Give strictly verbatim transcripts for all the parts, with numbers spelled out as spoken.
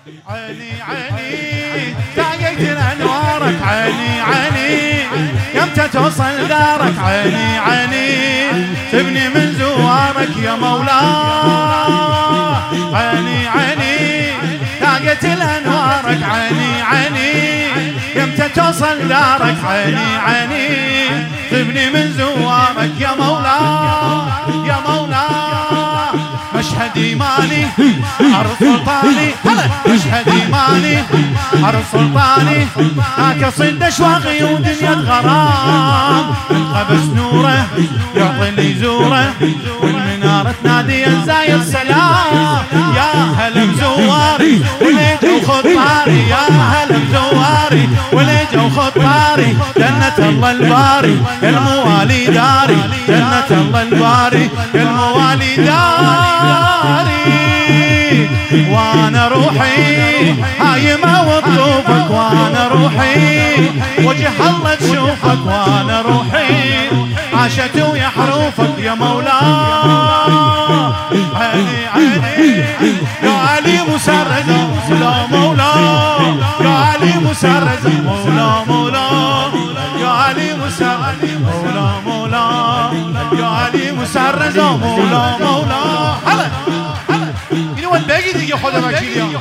عيني عيني تاقيت الانوارك عيني عيني يمتى توصل دارك عيني عيني تبني من زوارك يا مولاي عيني عيني تاقيت الانوارك عيني عيني يمتى توصل دارك عيني عيني تبني من زوارك يا مولاي يا مولاي مشهد إيماني عرض سلطاني مشهد إيماني عرض سلطاني هاك صد أشواقي ودنيا غرام قبس نوره يعطي اللي يزوره والمنارة تنادي الزاير سلام يا هلا بزواري وليجوا خطاري يا هلا بزواري وليجوا خطاري جنة الله الباري الموالي داري جنة الله الباري الموالي داري وانا روحي هايمة وطوفك وانا روحي وجه الله تشوفك وانا روحي عاشت ويا حروفك يا مولاي عيني عيني يا علي مسرد مولا مولا يا علي مسرد مولا مولا يا علي مسرد مولا مولا يا علي مسرد مولا مولا هلا هلا اینو باید بگی دیگه خدا وکیلی ها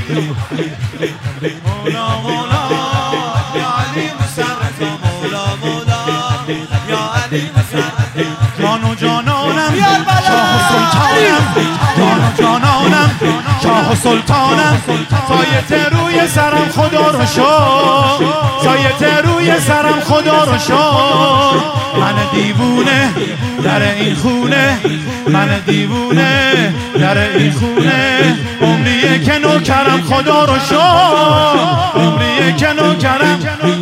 مولا مولا یا علی مسرد مولا مولا یا علی مسرد جان و جانانم شاه و سلطانم جان و جانانم شاه و سلطانم سایت روی سرم خدا رو شد سایت روی سرم خدا رو شد من دیوونه در این خونه من دیوونه در این خونه عمریه که نوکرم خدا رو شد عمریه که نوکرم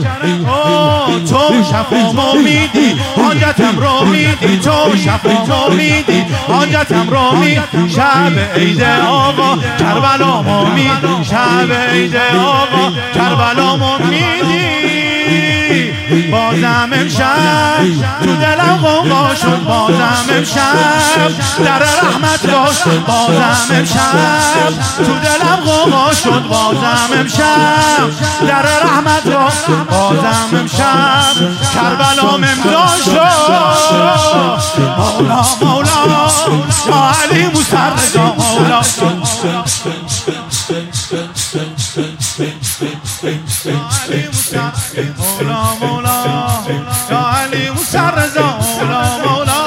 تو شفامو میدی حاجتم رو میدی تو شفامو میدی حاجتم رو میدی شب عید آقا کربلامو میدی شب عید آقا کربلامو میدی بازم امشب تو دلم غوغا شد بازم امشب در رحمت باش بازم امشب تو دلم غوغا شد بازم امشب در رحمت باش بازم امشب کربلام امضا شد مولا مولا یا علی مسرد مولا مولا مولا یا علی مسرد مولا مولا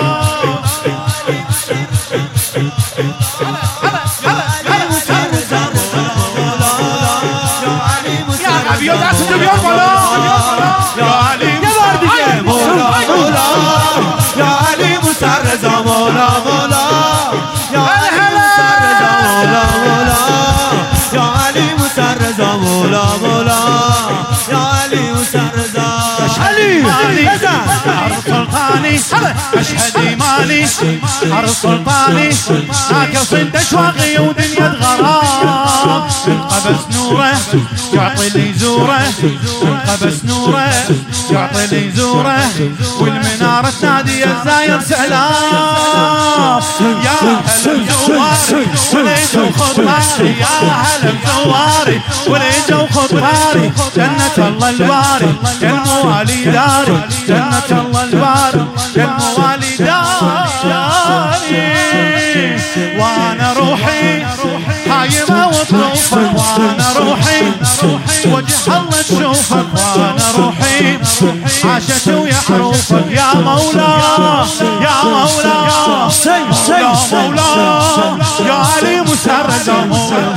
یا علی دست تو بیار بالا یا علی یه بار دیگه مولا مولا یا علی مسرد مولا مولا یا علی مسرد مولا مولا یا علی مسرد مولا مولا یا علی مسرد علی عرض سلطاني مشهد إيماني عرض سلطاني هاك صد أشواقي ودنيا غرام من قبس نوره يعطي اللي يزوره من قبس نوره يعطي اللي يزوره والمنارة تنادي الزاير سلام يا هلا بزواري وليجوا خطاري يا هلا بزواري وليجوا خطاري جنة الله الباري الموالي داري جنة الله الباري الموالي داري وانا روحي هايمة وطروفك وانا روحي وجه الله تشوفك وانا روحي عاشت ويا حروفك يا مولا يا مولا يا مولا يا علي مسرد مولا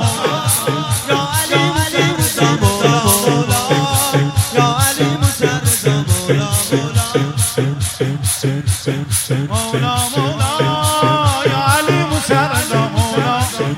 مولا مولا يا علي مسرد مولا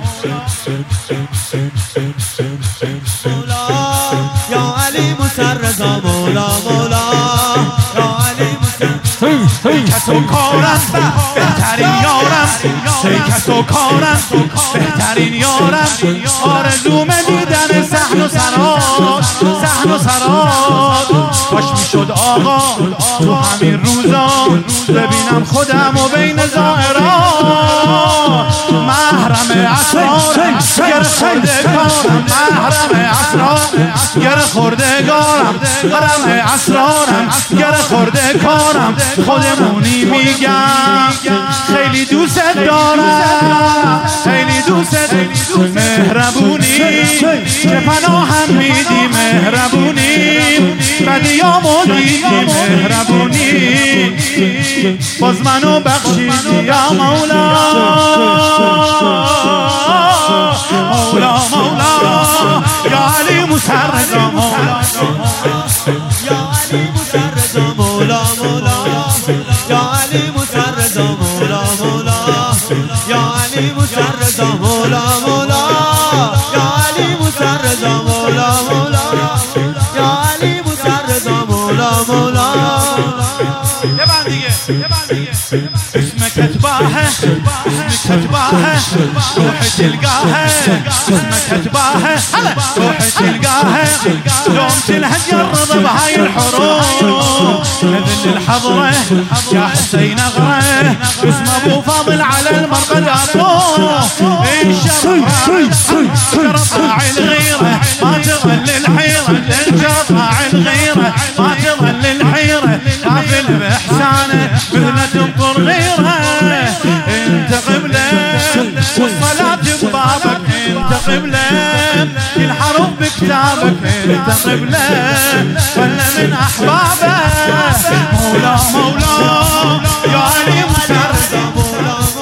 يا علي مسرد مولا مولا يا علي مسرد کس و کارم بهترین یارم کس و کارم بهترین یارم آرزوم دیدن صحن و سرات صحن و سرات کاش میشد آقا تو همین روزا ببینم خودم و بین زائرات محرم اسرارم گر خوردگارم محرم اسرارم گر خوردگارم محرم اسرارم گر خوردگارم خودمونی میگم خیلی دوست دارم خیلی دوست مهربونی که پناهم میدی مهربونی بدیامو دیدی مهربونی باز منو بخشیدی یا مولا مولا مولا یا علی مسرزا مولا یا علی مسرزا مولا مولا یا علی مسرزا مولا مولا یا علی مسرزا مولا مولا یا علی مسرزا مولا مولا یا علی مسرزا مولا مولا یه بند دیگه یه بند دیگه اسم كتباها اسم كتباها روحي تلقاها اسم كتباها روحي تلقاها يوم تلهج الرضا بهاي الحروف اذن الحضره يا حسين اغره اسم ابو فاضل على المرقد اطوف انشرطاع الغيره ما تظل الحيره انشرطاع الغيره ما تظل الحيره قافل باحسانه مثل تنطر غيره انت قبله والصلاه ببابك انت قبله كل حرف بكتابك انت قبله ولا من احبابه مولا مولا يا علي مسرزا مولا